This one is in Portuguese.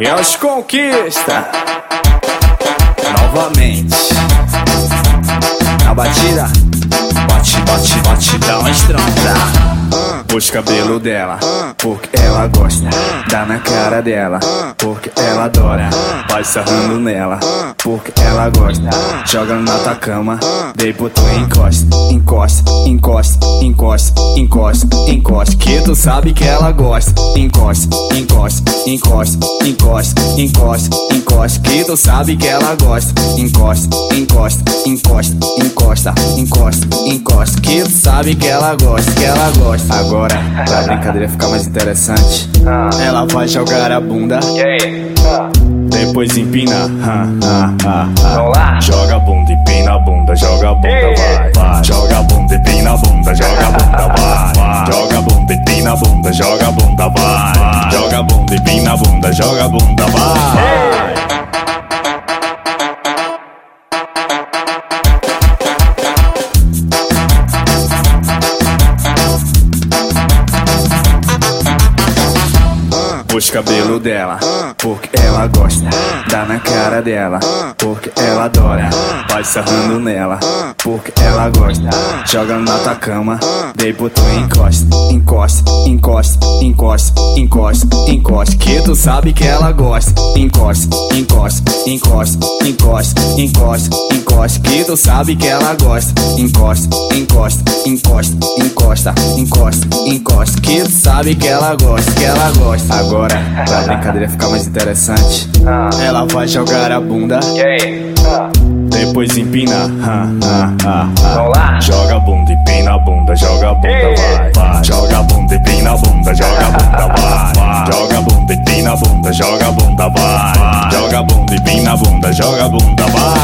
E as conquista novamente na batida, bate, bate, bate, dá uma estronda. Os cabelos dela, porque ela gosta. Dá na cara dela, porque ela adora. Vai sarrando nela, porque ela gosta. Joga na tua cama, depois tu encosta. Encosta, encosta, encosta, encosta, encosta. Que tu sabe que ela gosta. Encosta, encosta, encosta, encosta, encosta, encosta. Que tu sabe que ela gosta. Encosta, encosta, encosta, encosta, encosta, encosta. Que tu sabe que ela gosta, que ela gosta. Agora, pra brincadeira ficar mais interessante, ela vai jogar a bunda, depois empina. Joga a bunda, empina a bunda, joga a bunda, vai. Joga a bunda, empina a bunda, joga a bunda, vai. Joga a bunda, empina a bunda, joga a bunda, vai. Joga a bunda, empina a bunda, joga a bunda, vai. Os cabelos dela, porque ela gosta. Dá na cara dela, porque ela adora. Vai sarrando nela, porque ela gosta. Joga na tua cama, depois tu encosta. Encosta, encosta, encosta, encosta, encosta. Que tu sabe que ela gosta. Encosta, encosta, encosta, encosta, encosta, encosta. Que tu sabe que ela gosta. Encosta, encosta, encosta, encosta, encosta, encosta. Que tu sabe que ela gosta, que ela gosta. Agora, pra brincadeira ficar mais interessante, ela vai jogar a bunda, depois empina. Joga a bunda, empina a bunda, joga a bunda, vai. Joga a bunda, empina a bunda, joga a bunda, vai. Joga a bunda, empina a bunda, joga a bunda, vai. Joga a bunda, empina a bunda, joga a bunda, vai.